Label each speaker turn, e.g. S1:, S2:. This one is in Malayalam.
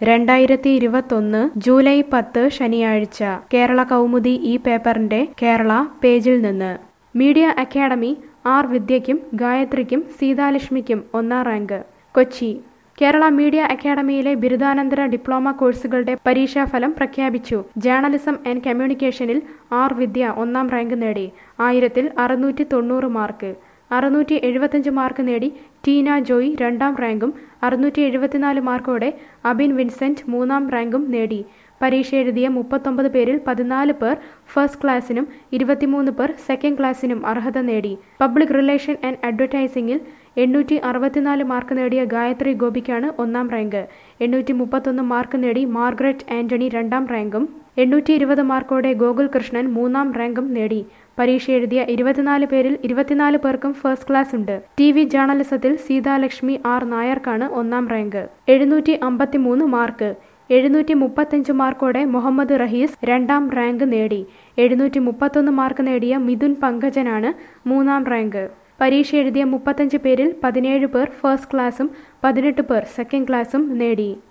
S1: 2021 ജൂലൈ 10 ശനിയാഴ്ച കേരള കൗമുദി ഈ പേപ്പറിന്റെ കേരള പേജിൽ നിന്ന് മീഡിയ അക്കാദമി ആർ വിദ്യയ്ക്കും ഗായത്രിക്കും സീതാലക്ഷ്മിക്കും ഒന്നാം റാങ്ക്. കൊച്ചി കേരള മീഡിയ അക്കാദമിയിലെ ബിരുദാനന്തര ഡിപ്ലോമ കോഴ്സുകളുടെ പരീക്ഷാഫലം പ്രഖ്യാപിച്ചു. ജേർണലിസം ആൻഡ് കമ്മ്യൂണിക്കേഷനിൽ ആർ വിദ്യ ഒന്നാം റാങ്ക് നേടി. 1000-ൽ 690 മാർക്ക്. 675 മാർക്ക് നേടി ടീന ജോയ് രണ്ടാം റാങ്കും 674 മാർക്കോടെ അബിൻ വിൻസെന്റ് മൂന്നാം റാങ്കും നേടി. പരീക്ഷ എഴുതിയ 39 പേരിൽ 14 പേർ ഫസ്റ്റ് ക്ലാസിനും 23 പേർ സെക്കൻഡ് ക്ലാസിനും അർഹത നേടി. പബ്ലിക് റിലേഷൻ ആൻഡ് അഡ്വർടൈസിംഗിൽ 864 മാർക്ക് നേടിയ ഗായത്രി ഗോപിക്കാണ് ഒന്നാം റാങ്ക്. 831 മാർക്ക് നേടി മാർഗ്രറ്റ് ആന്റണി രണ്ടാം റാങ്കും 820 മാർക്കോടെ ഗോകുൽ കൃഷ്ണൻ മൂന്നാം റാങ്കും നേടി. പരീക്ഷ എഴുതിയ 24 പേരിൽ 24 പേർക്കും ഫസ്റ്റ് ക്ലാസ് ഉണ്ട്. TV ജേർണലിസത്തിൽ സീതാലക്ഷ്മി ആർ നായർക്കാണ് ഒന്നാം റാങ്ക്. 753 മാർക്ക്. 735 മാർക്കോടെ മുഹമ്മദ് റഹീസ് രണ്ടാം റാങ്ക് നേടി. 731 മാർക്ക് നേടിയ മിഥുൻ പങ്കജനാണ് മൂന്നാം റാങ്ക്. പരീക്ഷ എഴുതിയ 35 പേരിൽ 17 പേർ ഫസ്റ്റ് ക്ലാസും 18 പേർ സെക്കൻഡ് ക്ലാസും നേടി.